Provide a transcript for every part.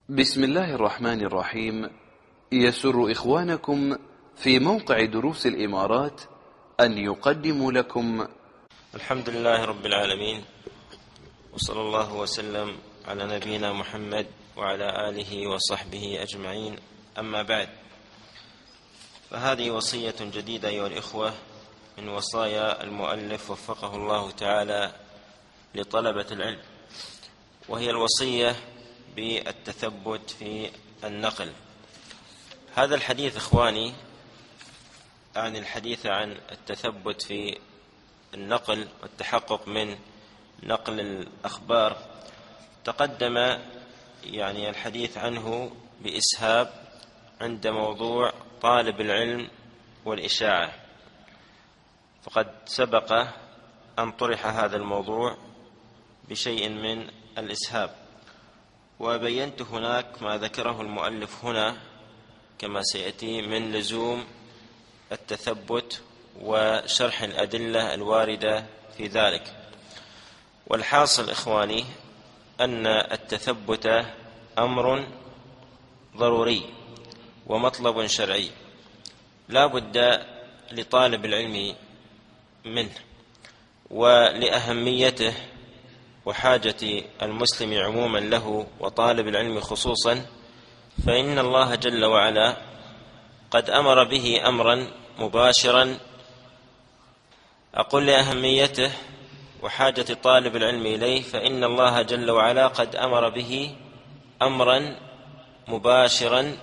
بسم الله الرحمن الرحيم. يسر إخوانكم في موقع دروس الإمارات أن يقدموا لكم الحمد لله رب العالمين، وصلى الله وسلم على نبينا محمد وعلى آله وصحبه أجمعين. أما بعد، فهذه وصية جديدة أيها الإخوة من وصايا المؤلف وفقه الله تعالى لطلبة العلم، وهي الوصية بالتثبت في النقل. هذا الحديث إخواني عن الحديث عن التثبت في النقل والتحقق من نقل الأخبار تقدم الحديث عنه بإسهاب عند موضوع طالب العلم والإشاعة، فقد سبق أن طرح هذا الموضوع بشيء من الإسهاب، وبينت هناك ما ذكره المؤلف هنا كما سيأتي من لزوم التثبت وشرح الأدلة الواردة في ذلك. والحاصل إخواني أن التثبت أمر ضروري ومطلب شرعي لا بد لطالب العلم منه، ولأهميته وحاجة المسلم عموما له وطالب العلم خصوصا، فإن الله جل وعلا قد أمر به أمرا مباشرا. أقول لأهميته وحاجة طالب العلم إليه، فإن الله جل وعلا قد أمر به أمرا مباشرا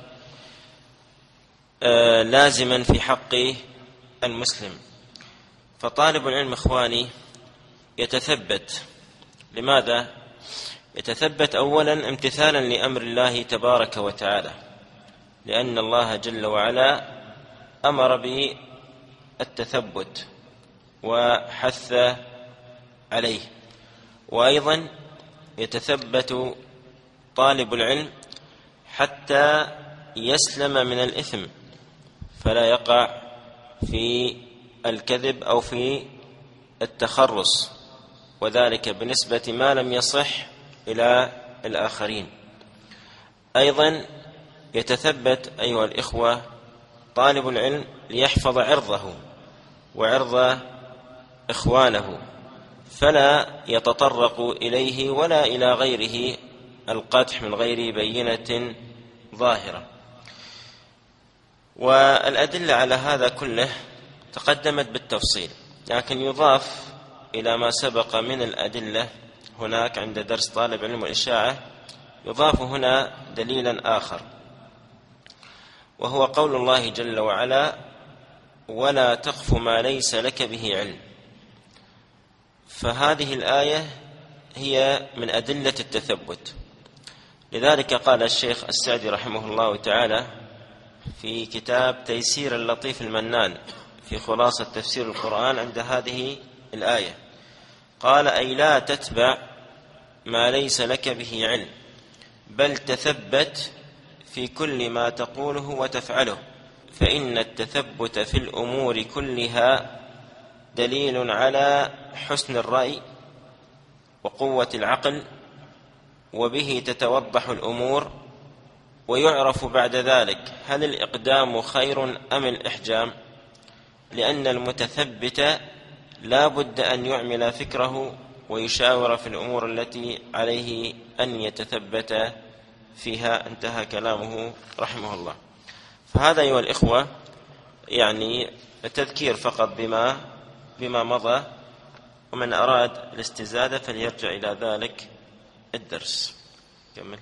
لازما في حق المسلم. فطالب العلم إخواني يتثبت. لماذا؟ يتثبت أولا امتثالا لأمر الله تبارك وتعالى، لأن الله جل وعلا أمر بالتثبت وحث عليه. وأيضا يتثبت طالب العلم حتى يسلم من الإثم، فلا يقع في الكذب أو في التخرص، وذلك بنسبة ما لم يصح إلى الآخرين. أيضا يتثبت أيها الإخوة طالب العلم ليحفظ عرضه وعرض إخوانه، فلا يتطرق إليه ولا إلى غيره القدح من غير بينة ظاهرة. والأدلة على هذا كله تقدمت بالتفصيل، لكن يضاف إلى ما سبق من الأدلة هناك عند درس طالب علم الإشاعة، يضاف هنا دليلا آخر، وهو قول الله جل وعلا: ولا تقف ما ليس لك به علم. فهذه الآية هي من أدلة التثبت. لذلك قال الشيخ السعدي رحمه الله تعالى في كتاب تيسير اللطيف المنان في خلاصة تفسير القرآن عند هذه الآية، قال: أي لا تتبع ما ليس لك به علم، بل تثبت في كل ما تقوله وتفعله، فإن التثبت في الأمور كلها دليل على حسن الرأي وقوة العقل، وبه تتوضح الأمور، ويعرف بعد ذلك هل الإقدام خير أم الإحجام، لأن المتثبت لا بد أن يعمل فكره ويشاور في الأمور التي عليه أن يتثبت فيها. انتهى كلامه رحمه الله. فهذا أيها الإخوة التذكير فقط بما مضى، ومن أراد الاستزادة فليرجع إلى ذلك الدرس. كمل.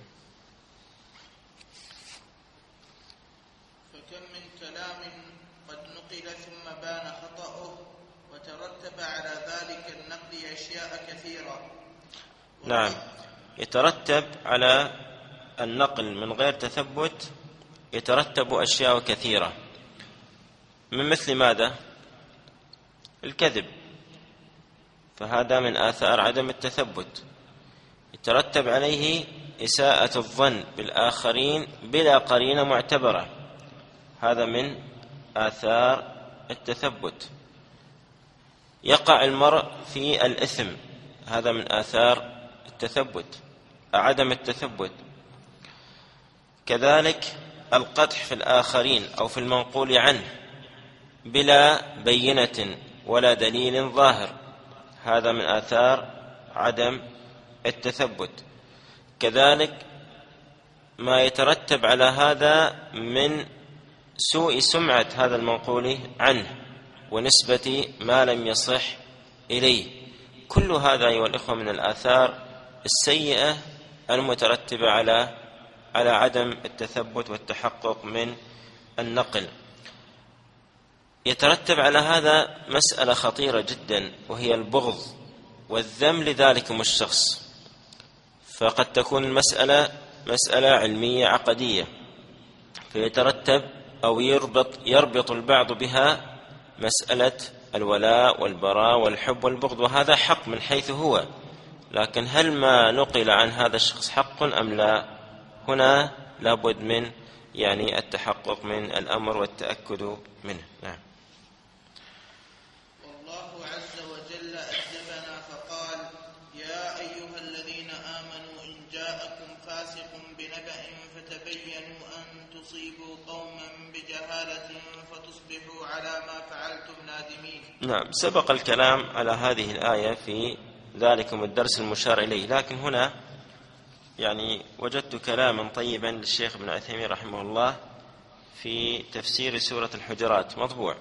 فكم من كلام قد نقل ثم بان خطأه، وترتب على ذلك النقل أشياء كثيرة. نعم، يترتب على النقل من غير تثبت يترتب أشياء كثيرة، من مثل ماذا؟ الكذب، فهذا من آثار عدم التثبت. يترتب عليه إساءة الظن بالآخرين بلا قرينة معتبرة، هذا من آثار التثبت. يقع المرء في الإثم، هذا من آثار التثبت، عدم التثبت. كذلك القدح في الآخرين أو في المنقول عنه بلا بينة ولا دليل ظاهر، هذا من آثار عدم التثبت. كذلك ما يترتب على هذا من سوء سمعة هذا المنقول عنه ونسبة ما لم يصح إليه، كل هذا أيها الإخوة من الآثار السيئة المترتبة على عدم التثبت والتحقق من النقل. يترتب على هذا مسألة خطيرة جدا، وهي البغض والذم لذلكم الشخص، فقد تكون المسألة مسألة علمية عقدية، فيترتب أو يربط البعض بها مسألة الولاء والبراء والحب والبغض، وهذا حق من حيث هو، لكن هل ما نقل عن هذا الشخص حق أم لا؟ هنا لابد من التحقق من الأمر والتأكد منه. نعم. والله عز وجل أدبنا فقال: يا أيها الذين آمنوا إن جاءكم فاسق بنبأ فتبينوا أن تصيبوا قوما بجهالة فتصبحوا على ما فعلتم نادمين. نعم، سبق الكلام على هذه الآية في ذلكم الدرس المشار إليه، لكن هنا وجدت كلاما طيبا للشيخ ابن عثيمين رحمه الله في تفسير سورة الحجرات مطبوع.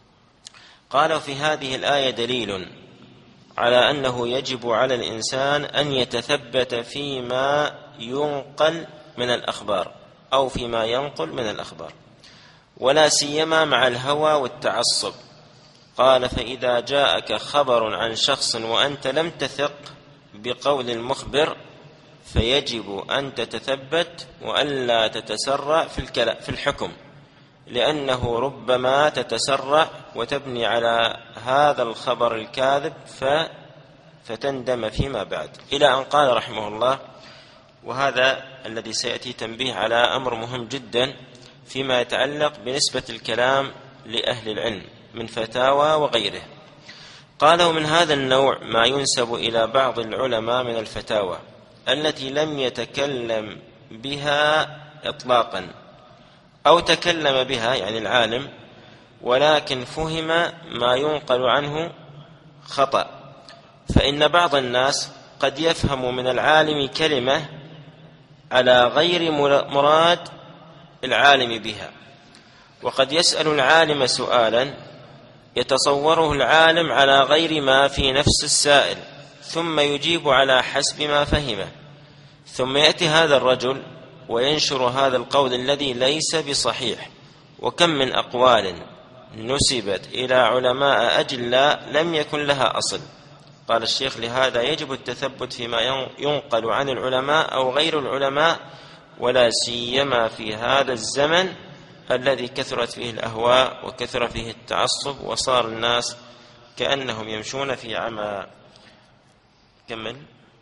قال: في هذه الآية دليل على أنه يجب على الإنسان أن يتثبت فيما ينقل من الأخبار أو فيما ينقل من الأخبار، ولا سيما مع الهوى والتعصب. قال: فإذا جاءك خبر عن شخص وأنت لم تثق بقول المخبر فيجب أن تتثبت وألا تتسرع في الحكم، لأنه ربما تتسرع وتبني على هذا الخبر الكاذب فتندم فيما بعد، إلى أن قال رحمه الله: وهذا الذي سيأتي تنبيه على أمر مهم جدا فيما يتعلق بنسبة الكلام لأهل العلم من فتاوى وغيره. قال: ومن هذا النوع ما ينسب إلى بعض العلماء من الفتاوى التي لم يتكلم بها إطلاقا، أو تكلم بها العالم ولكن فهم ما ينقل عنه خطأ. فإن بعض الناس قد يفهم من العالم كلمة على غير مراد العالم بها، وقد يسأل العالم سؤالا يتصوره العالم على غير ما في نفس السائل، ثم يجيب على حسب ما فهمه، ثم يأتي هذا الرجل وينشر هذا القول الذي ليس بصحيح. وكم من أقوال نسبت إلى علماء أجلاء لم يكن لها أصل. قال الشيخ: لهذا يجب التثبت فيما ينقل عن العلماء أو غير العلماء، ولا سيما في هذا الزمن الذي كثرت فيه الأهواء وكثر فيه التعصب، وصار الناس كأنهم يمشون في عمى. كمل.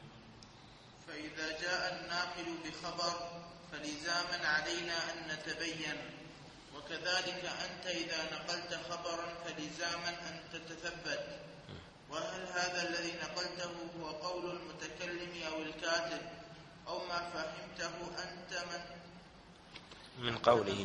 فإذا جاء الناقل بخبر فلزاما علينا أن نتبين، وكذلك أنت إذا نقلت خبرا فلزاما أن تتثبت. وهل هذا الذي نقلته هو قول المتكلم أو الكاتب أو ما فهمته أنت من قوله،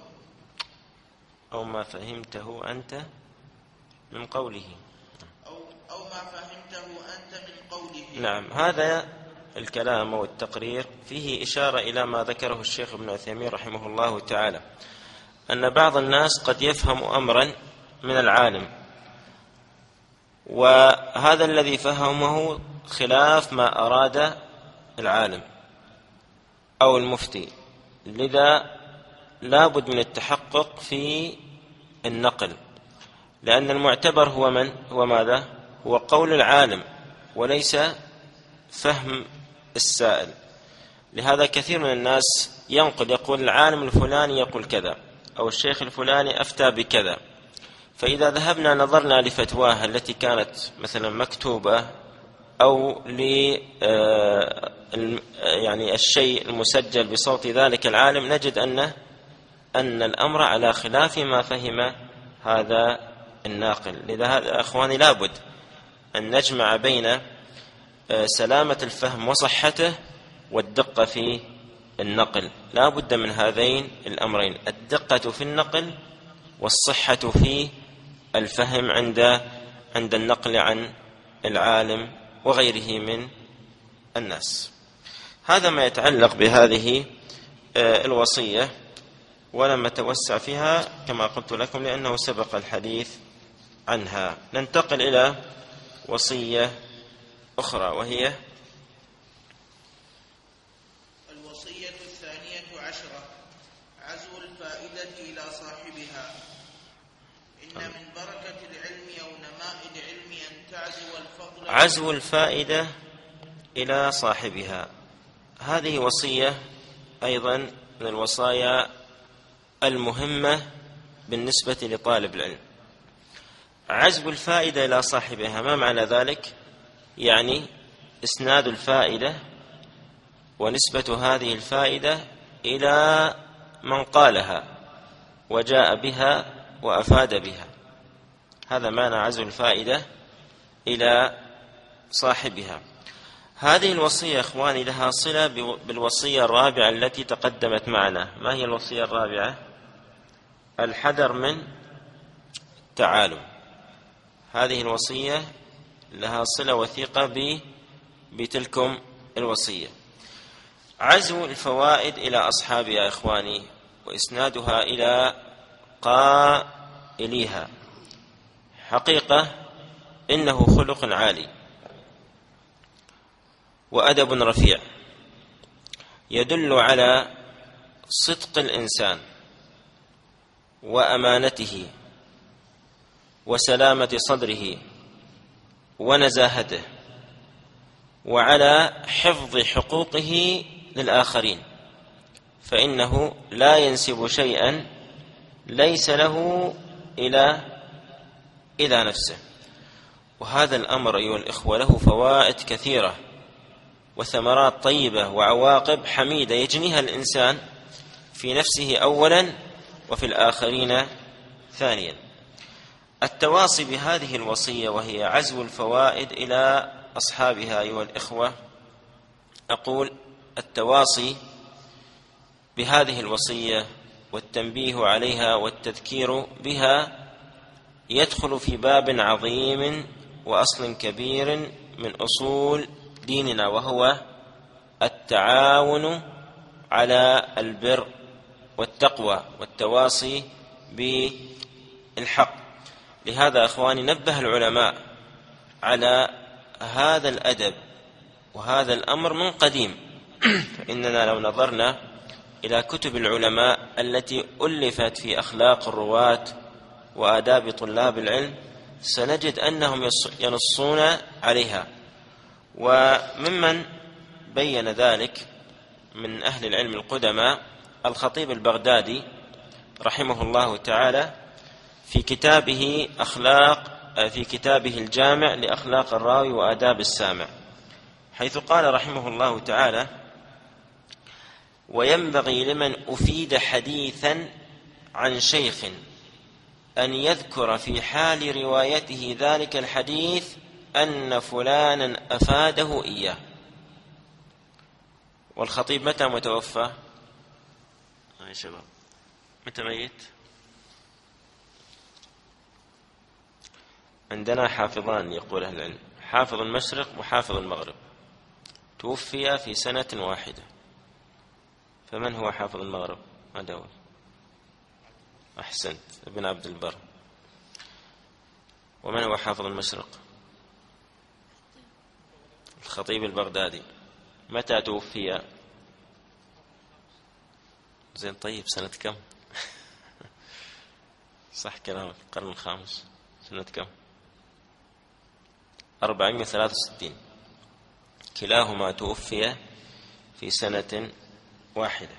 أو ما فهمته أنت من قوله، أو ما فهمته أنت من قوله. نعم، هذا الكلام والتقرير فيه إشارة إلى ما ذكره الشيخ ابن عثيمين رحمه الله تعالى، أن بعض الناس قد يفهم أمرا من العالم، وهذا الذي فهمه خلاف ما أراد العالم أو المفتي، لذا لابد من التحقق في النقل، لأن المعتبر هو ماذا؟ هو قول العالم وليس فهم السائل. لهذا كثير من الناس يقول العالم الفلاني يقول كذا، أو الشيخ الفلاني أفتى بكذا، فإذا ذهبنا نظرنا لفتواها التي كانت مثلا مكتوبة أو الشيء المسجل بصوت ذلك العالم، نجد أن الأمر على خلاف ما فهم هذا الناقل. لذا أخواني لابد أن نجمع بين سلامة الفهم وصحته والدقة في النقل لا بد من هذين الأمرين: الدقة في النقل والصحة في الفهم عند النقل عن العالم وغيره من الناس. هذا ما يتعلق بهذه الوصية، ولم أتوسع فيها كما قلت لكم لأنه سبق الحديث عنها. ننتقل إلى وصية أخرى، وهي الوصية 12 عزو الفائدة إلى صاحبها. إن من بركة العلم أو نماء العلم أن تعزو الفضل. عزو الفائدة إلى صاحبها، هذه وصية أيضا من الوصايا المهمة بالنسبة لطالب العلم. عزو الفائدة إلى صاحبها، ما معنى ذلك؟ يعني إسناد الفائدة ونسبة هذه الفائدة إلى من قالها وجاء بها وأفاد بها. هذا معنى عزو الفائدة إلى صاحبها. هذه الوصية إخواني لها صلة بالوصية الرابعة التي تقدمت معنا. ما هي الوصية الرابعة؟ الحذر من التعالم. هذه الوصية لها صلة وثيقة بتلكم الوصية. عزو الفوائد إلى أصحابها إخواني وإسنادها إلى قائليها، حقيقة إنه خلق عالي وأدب رفيع، يدل على صدق الإنسان وأمانته وسلامة صدره ونزاهته، وعلى حفظ حقوقه للآخرين، فإنه لا ينسب شيئا ليس له إلى نفسه. وهذا الأمر أيها الإخوة له فوائد كثيرة وثمرات طيبة وعواقب حميدة يجنيها الإنسان في نفسه أولا وفي الآخرين ثانيا. التواصي بهذه الوصية وهي عزو الفوائد إلى أصحابها أيها الإخوة، أقول التواصي بهذه الوصية والتنبيه عليها والتذكير بها يدخل في باب عظيم وأصل كبير من أصول ديننا، وهو التعاون على البر والتقوى والتواصي بالحق. لهذا أخواني نبه العلماء على هذا الأدب وهذا الأمر من قديم. فإننا لو نظرنا إلى كتب العلماء التي ألفت في أخلاق الرواة وآداب طلاب العلم سنجد أنهم ينصون عليها. وممن بين ذلك من أهل العلم القدماء الخطيب البغدادي رحمه الله تعالى في كتابه الجامع لأخلاق الراوي وآداب السامع، حيث قال رحمه الله تعالى: وينبغي لمن أفيد حديثا عن شيخ أن يذكر في حال روايته ذلك الحديث أن فلانا أفاده إياه. والخطيب متى متوفى؟ يا شباب متى ميت؟ عندنا حافظان يقول أهل العلم، حافظ المشرق وحافظ المغرب، توفي في سنة واحدة. فمن هو حافظ المغرب؟ هذا هو. أحسنت، ابن عبد البر. ومن هو حافظ المشرق؟ الخطيب البغدادي. متى توفي؟ زين، طيب سنة كم؟ صح كلامك، القرن الخامس. سنة كم؟ 463. كلاهما توفي في سنة واحدة.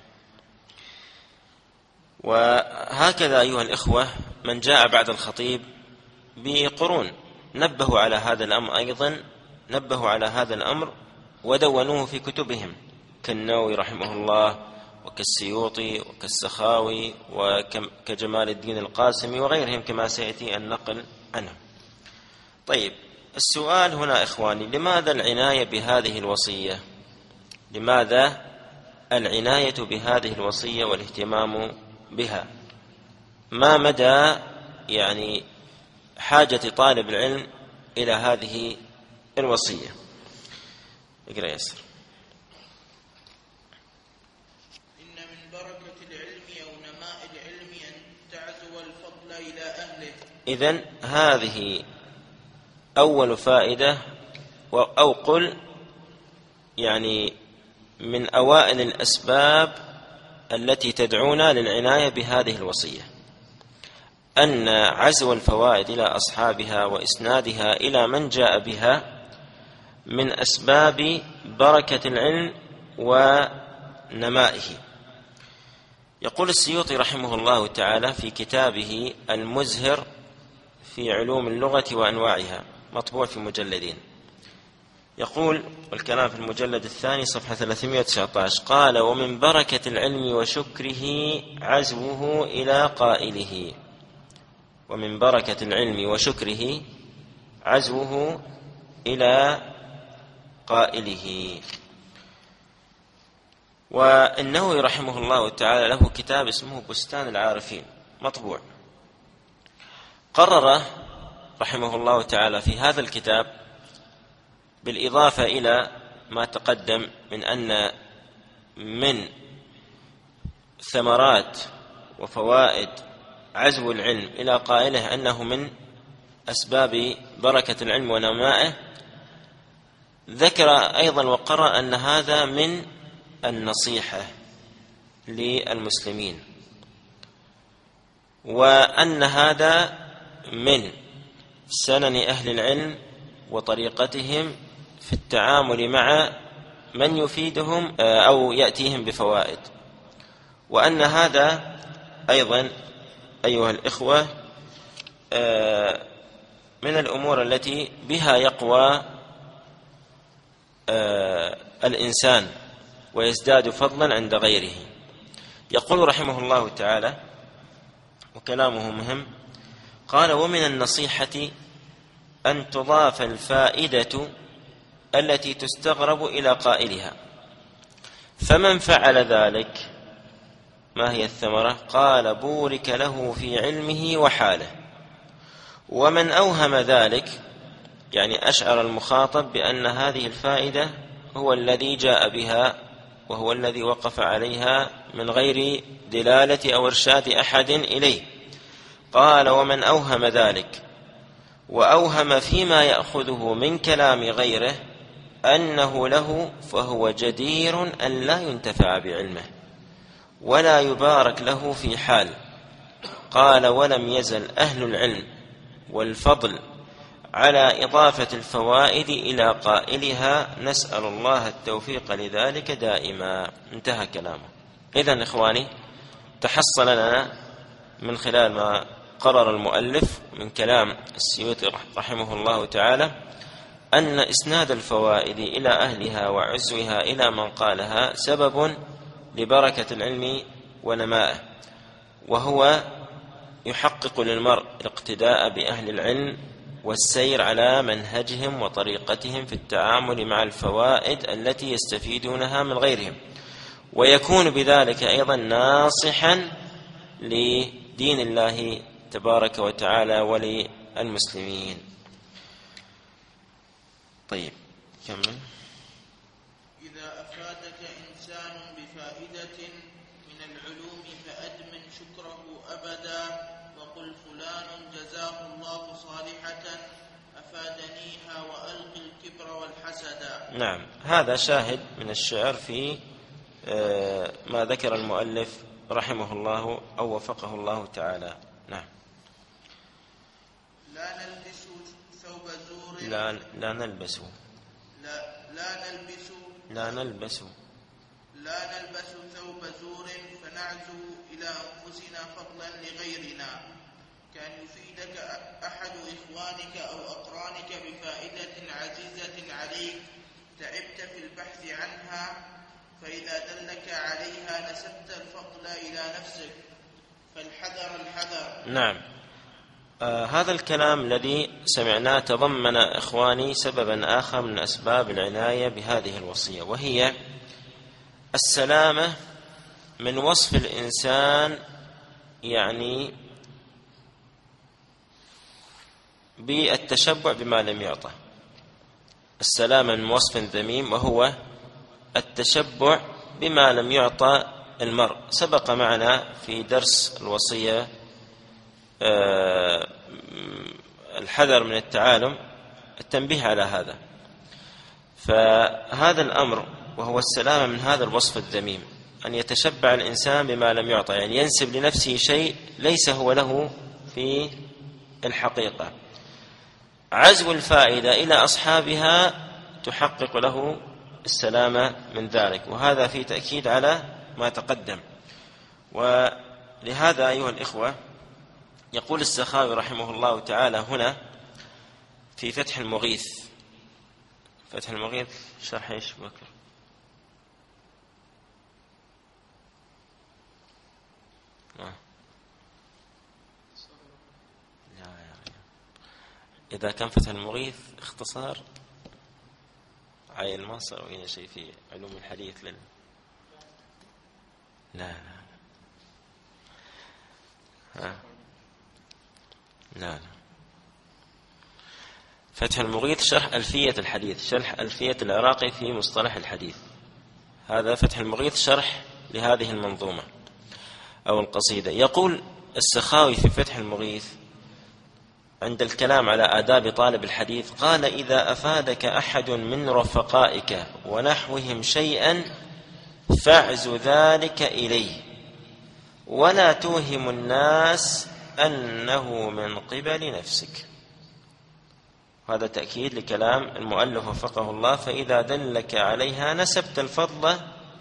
وهكذا أيها الإخوة من جاء بعد الخطيب بقرون نبهوا على هذا الأمر، أيضا نبهوا على هذا الأمر ودونوه في كتبهم، كالنووي رحمه الله وكالسيوطي وكالسخاوي وكجمال الدين القاسمي وغيرهم كما سيأتي النقل عنهم. طيب، السؤال هنا إخواني: لماذا العناية بهذه الوصية؟ لماذا العناية بهذه الوصية والاهتمام بها. ما مدى يعني حاجة طالب العلم إلى هذه الوصية؟ اقرأ ياسر. إن من بركة العلم أو نماء العلم أن تعزو الفضل إلى أهله. إذن هذه أول فائدة، أو قل يعني من أوائل الأسباب التي تدعونا للعناية بهذه الوصية، أن عزو الفوائد إلى أصحابها وإسنادها إلى من جاء بها من أسباب بركة العلم ونمائه. يقول السيوطي رحمه الله تعالى في كتابه المزهر في علوم اللغة وأنواعها، مطبوع في مجلدين، يقول، والكلام في المجلد الثاني صفحة 319، قال: ومن بركة العلم وشكره عزوه إلى قائله. ومن بركة العلم وشكره عزوه إلى قائله. والنووي رحمه الله تعالى له كتاب اسمه بستان العارفين مطبوع، قرر رحمه الله تعالى في هذا الكتاب بالإضافة إلى ما تقدم من أن من ثمرات وفوائد عزو العلم إلى قائله أنه من أسباب بركة العلم ونمائه، ذكر أيضا وقرأ أن هذا من النصيحة للمسلمين، وأن هذا من سنن أهل العلم وطريقتهم في التعامل مع من يفيدهم أو يأتيهم بفوائد، وأن هذا أيضا أيها الإخوة من الأمور التي بها يقوى الإنسان ويزداد فضلا عند غيره. يقول رحمه الله تعالى وكلامه مهم، قال: ومن النصيحة أن تضاف الفائدة التي تستغرب إلى قائلها، فمن فعل ذلك ما هي الثمرة؟ قال: بورك له في علمه وحاله. ومن أوهم ذلك يعني أشعر المخاطب بأن هذه الفائدة هو الذي جاء بها وهو الذي وقف عليها من غير دلالة أو إرشاد أحد إليه. قال: ومن أوهم ذلك وأوهم فيما يأخذه من كلام غيره أنه له، فهو جدير أن لا ينتفع بعلمه ولا يبارك له في حال. قال: ولم يزل أهل العلم والفضل على إضافة الفوائد إلى قائلها، نسأل الله التوفيق لذلك دائما. انتهى كلامه. إذن إخواني، تحصل لنا من خلال ما قرر المؤلف من كلام السيوطي رحمه الله تعالى أن إسناد الفوائد إلى أهلها وعزوها إلى من قالها سبب لبركة العلم ونمائه، وهو يحقق للمرء الاقتداء بأهل العلم والسير على منهجهم وطريقتهم في التعامل مع الفوائد التي يستفيدونها من غيرهم، ويكون بذلك أيضا ناصحا لدين الله تبارك وتعالى وللمسلمين. طيب كمل. إذا أفادك إنسان بفائدة من العلوم فأدمن شكره أبدا، وقل فلان جزاه الله صالحة أفادنيها وألقي الكبر والحسد. نعم، هذا شاهد من الشعر في ما ذكر المؤلف رحمه الله أو وفقه الله تعالى. نعم. لا نلبس ثوب زور لا نلبس ثوب زور فنعزو إلى أنفسنا فضلا لغيرنا، كان يفيدك أحد إخوانك أو أقرانك بفائدة عزيزة عليك تعبت في البحث عنها، فإذا دلك عليها نسبت الفضل إلى نفسك، فالحذر الحذر. نعم. هذا الكلام الذي سمعناه تضمن إخواني سببا آخر من أسباب العناية بهذه الوصية، وهي السلامة من وصف الإنسان يعني بالتشبع بما لم يعطى. السلامة من وصف ذميم وهو التشبع بما لم يعطى المرء. سبق معنا في درس الوصية الحذر من التعالم التنبيه على هذا. فهذا الأمر وهو السلامة من هذا الوصف الذميم، أن يتشبع الإنسان بما لم يعطى، يعني ينسب لنفسه شيء ليس هو له في الحقيقة. عزو الفائدة إلى أصحابها تحقق له السلامة من ذلك، وهذا في تأكيد على ما تقدم. ولهذا أيها الإخوة يقول السخاوي رحمه الله تعالى هنا في فتح المغيث، فتح المغيث شرح ايش بكر؟ إذا كان فتح المغيث اختصار عين المصر أو أي شيء في علوم الحديث لا. فتح المغيث شرح ألفية الحديث، شرح ألفية العراقي في مصطلح الحديث. هذا فتح المغيث شرح لهذه المنظومة أو القصيدة. يقول السخاوي في فتح المغيث عند الكلام على آداب طالب الحديث، قال: إذا أفادك أحد من رفقائك ونحوهم شيئا فاعز ذلك إليه، ولا توهم الناس أنه من قبل نفسك. هذا تأكيد لكلام المؤلف وفقه الله. فإذا دلك عليها نسبت الفضل،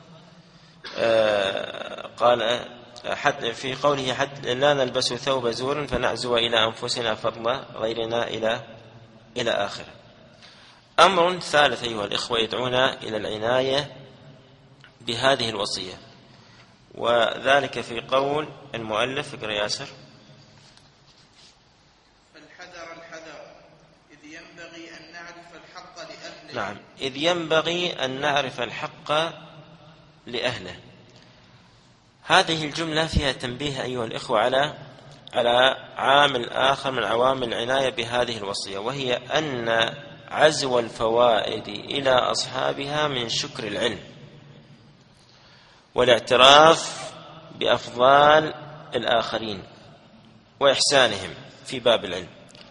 قال حتى في قوله حتى لا نلبس ثوب زور فنعزو إلى أنفسنا فضل غيرنا إلى آخره. أمر ثالث أيها الإخوة يدعونا إلى العناية بهذه الوصية، وذلك في قول المؤلف. اقرأ ياسر. فالحذر إذ ينبغي أن نعرف الحق لأهله. نعم، إذ ينبغي أن نعرف الحق لأهله. هذه الجملة فيها تنبيه أيها الإخوة على عامل آخر من عوامل العناية بهذه الوصية، وهي أن عزو الفوائد إلى أصحابها من شكر العلم والاعتراف بأفضال الآخرين وإحسانهم في باب العلم.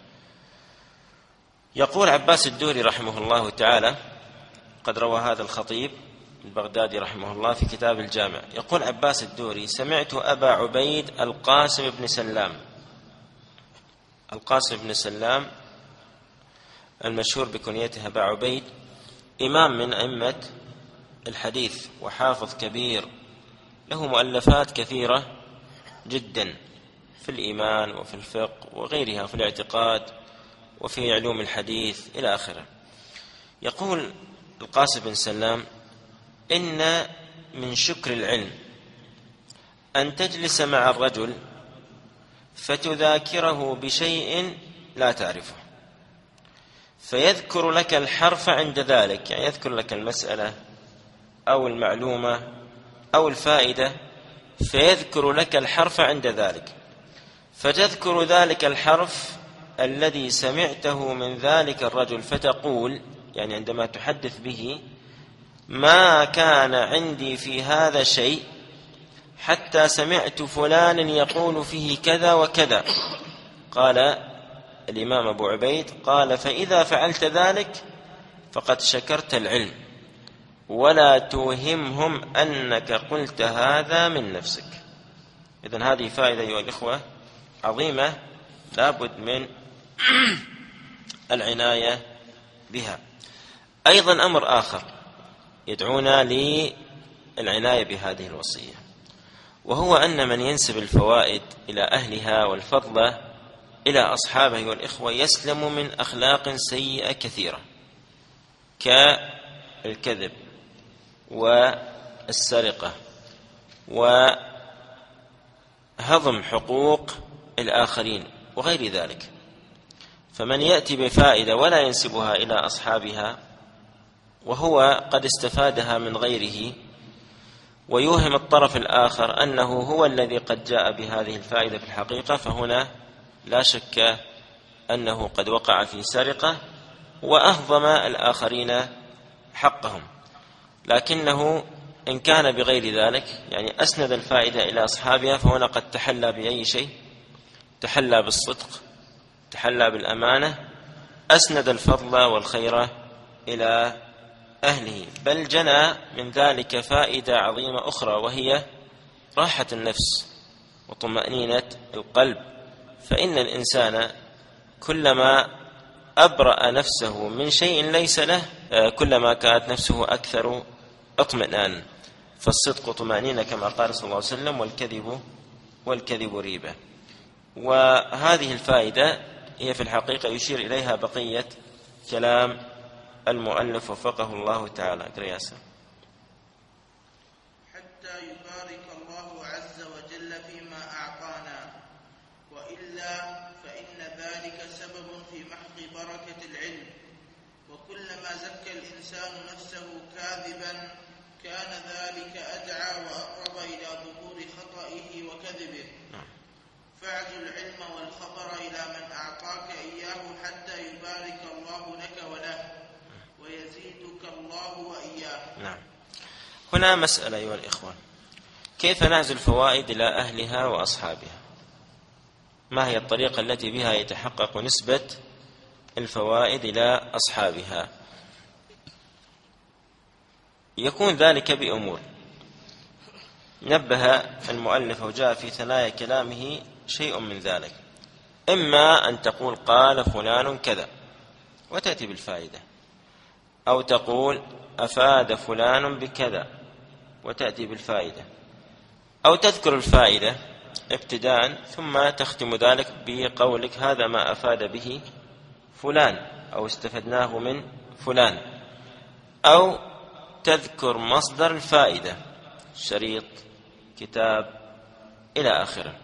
يقول عباس الدوري رحمه الله تعالى، قد روى هذا الخطيب البغدادي رحمه الله في كتاب الجامع، يقول عباس الدوري: سمعت أبا عبيد القاسم بن سلام، القاسم بن سلام المشهور بكنيته أبا عبيد، إمام من أئمة الحديث وحافظ كبير، له مؤلفات كثيرة جدا في الإيمان وفي الفقه وغيرها، في الاعتقاد وفي علوم الحديث إلى آخره. يقول القاسم بن سلام: إن من شكر العلم أن تجلس مع الرجل فتذاكره بشيء لا تعرفه، فيذكر لك الحرف عند ذلك، يعني يذكر لك المسألة أو المعلومة أو الفائدة، فيذكر لك الحرف عند ذلك، فتذكر ذلك الحرف الذي سمعته من ذلك الرجل، فتقول، يعني عندما تحدث به: ما كان عندي في هذا شيء حتى سمعت فلان يقول فيه كذا وكذا. قال الإمام أبو عبيد: قال: فإذا فعلت ذلك فقد شكرت العلم، ولا توهمهم أنك قلت هذا من نفسك. إذن هذه فائدة أيها الإخوة عظيمة لابد من العناية بها. أيضا أمر آخر يدعونا للعناية بهذه الوصية، وهو أن من ينسب الفوائد إلى أهلها والفضل إلى أصحابه والإخوة يسلم من أخلاق سيئة كثيرة، كالكذب والسرقة وهضم حقوق الآخرين وغير ذلك. فمن يأتي بفائدة ولا ينسبها إلى أصحابها وهو قد استفادها من غيره، ويوهم الطرف الآخر أنه هو الذي قد جاء بهذه الفائدة في الحقيقة، فهنا لا شك أنه قد وقع في سرقة وأهضم الآخرين حقهم. لكنه إن كان بغير ذلك، يعني أسند الفائدة إلى أصحابها، فهنا قد تحلى بأي شيء، تحلى بالصدق، تحلى بالأمانة، أسند الفضل والخير إلى أهله، بل جنى من ذلك فائدة عظيمة أخرى، وهي راحة النفس وطمأنينة القلب. فإن الإنسان كلما أبرأ نفسه من شيء ليس له كلما كانت نفسه أكثر اطمئنان. فالصدق طمأنينة كما قال صلى الله عليه وسلم، والكذب ريبة. وهذه الفائدة هي في الحقيقة يشير إليها بقية كلام المؤلف وفقه الله تعالى. قرياسة. حتى يبارك الله عز وجل فيما أعطانا، وإلا فإن ذلك سبب في محق بركة العلم. وكلما زكى الإنسان نفسه كاذبا كان ذلك أدعى وأقرب إلى ظهور خطئه وكذبه. فاعز العلم والخبر إلى من أعطاك إياه حتى يبارك الله لك وله ويزيدك الله وإياه. نعم. هنا مسألة أيها الإخوان، كيف نعزل الفوائد إلى أهلها وأصحابها؟ ما هي الطريقة التي بها يتحقق نسبة الفوائد إلى أصحابها؟ يكون ذلك بأمور نبه المؤلف وجاء في ثنايا كلامه شيء من ذلك. إما أن تقول قال فلان كذا وتأتي بالفائدة، أو تقول أفاد فلان بكذا وتأتي بالفائدة، أو تذكر الفائدة ابتداء ثم تختم ذلك بقولك هذا ما أفاد به فلان أو استفدناه من فلان، أو تذكر مصدر الفائدة، شريط، كتاب، إلى آخره.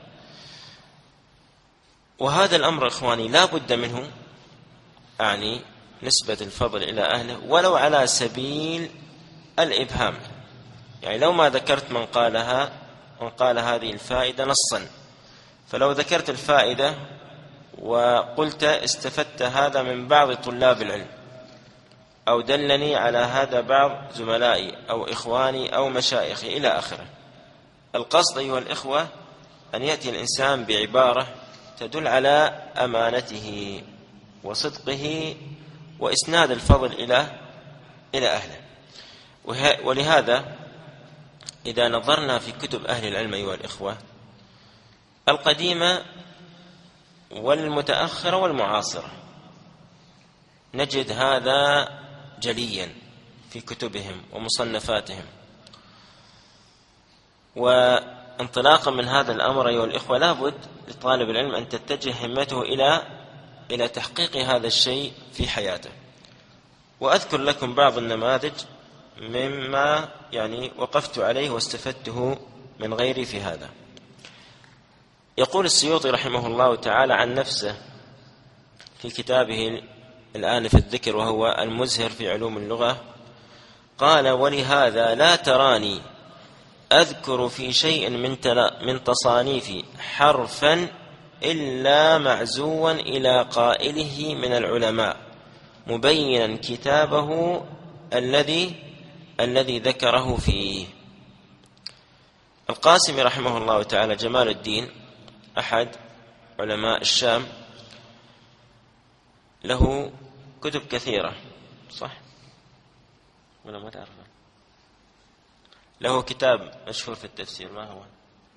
وهذا الأمر إخواني لا بد منه، أعني نسبة الفضل إلى أهله، ولو على سبيل الإبهام. يعني لو ما ذكرت من قال هذه الفائدة نصا، فلو ذكرت الفائدة وقلت استفدت هذا من بعض طلاب العلم، أو دلني على هذا بعض زملائي أو إخواني أو مشايخي إلى آخره. القصد أيها الإخوة أن يأتي الإنسان بعبارة تدل على أمانته وصدقه وإسناد الفضل إلى أهله. ولهذا إذا نظرنا في كتب أهل العلم أيها الإخوة القديمة والمتأخرة والمعاصرة، نجد هذا جليا في كتبهم ومصنفاتهم. وانطلاقا من هذا الأمر أيها الإخوة لابد لطالب العلم أن تتجه همته إلى تحقيق هذا الشيء في حياته. وأذكر لكم بعض النماذج مما يعني وقفت عليه واستفدته من غيري في هذا. يقول السيوطي رحمه الله تعالى عن نفسه في كتابه الآن في الذكر وهو المزهر في علوم اللغة، قال: ولهذا لا تراني أذكر في شيء من تصانيفي حرفا إلا معزوا إلى قائله من العلماء مبينا كتابه الذي ذكره فيه. القاسمي رحمه الله تعالى جمال الدين أحد علماء الشام، له كتب كثيرة، صح ولا ما تعرفه؟ له كتاب مشهور في التفسير، ما هو؟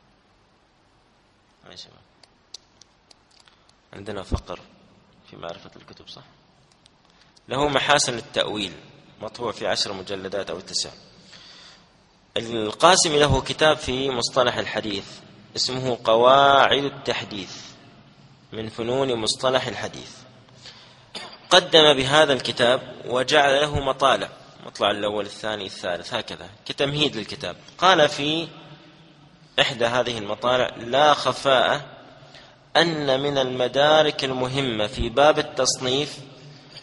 عندنا فقر في معرفة الكتب، صح؟ له محاسن التأويل مطبوع في 10 مجلدات أو 9. القاسمي له كتاب في مصطلح الحديث اسمه قواعد التحديث من فنون مصطلح الحديث. قدم بهذا الكتاب وجعل له مطالع، مطلع الأول الثاني الثالث هكذا كتمهيد للكتاب. قال في إحدى هذه المطالع: لا خفاء أن من المدارك المهمة في باب التصنيف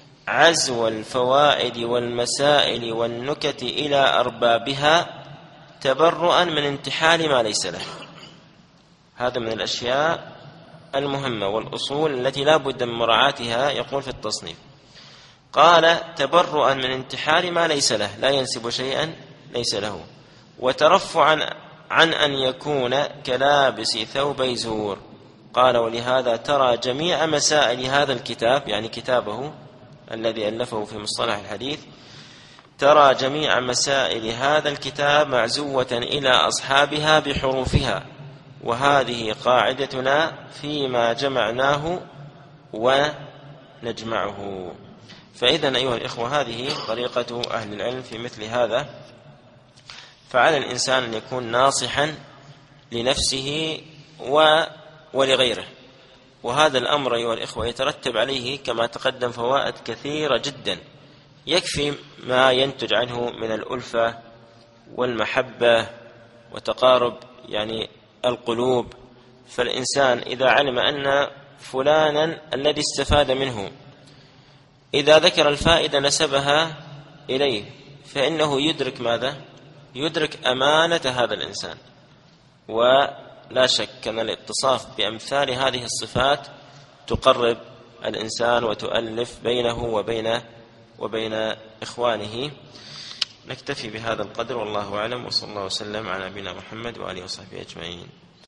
عزو الفوائد والمسائل والنكت إلى أربابها تبرؤا من انتحال ما ليس له. هذا من الأشياء المهمة والأصول التي لا بد من مراعاتها. يقول في التصنيف قال تبرؤا من انتحال ما ليس له، لا ينسب شيئا ليس له، وترفعا عن أن يكون كلابس ثوبي زور. قال ولهذا ترى جميع مسائل هذا الكتاب، يعني كتابه الذي ألفه في مصطلح الحديث، ترى جميع مسائل هذا الكتاب معزوة إلى أصحابها بحروفها، وهذه قاعدتنا فيما جمعناه ونجمعه. فإذن أيها الإخوة هذه طريقة أهل العلم في مثل هذا. فعلى الإنسان أن يكون ناصحا لنفسه ولغيره، وهذا الأمر أيها الإخوة يترتب عليه كما تقدم فوائد كثيرة جدا. يكفي ما ينتج عنه من الألفة والمحبة وتقارب يعني القلوب. فالإنسان إذا علم أن فلانا الذي استفاد منه إذا ذكر الفائدة نسبها إليه، فإنه يدرك ماذا؟ يدرك أمانة هذا الإنسان. ولا شك أن الاتصاف بأمثال هذه الصفات تقرب الإنسان وتؤلف بينه وبين إخوانه. نكتفي بهذا القدر والله أعلم، وصلى الله وسلم على نبينا محمد وآله وصحبه أجمعين.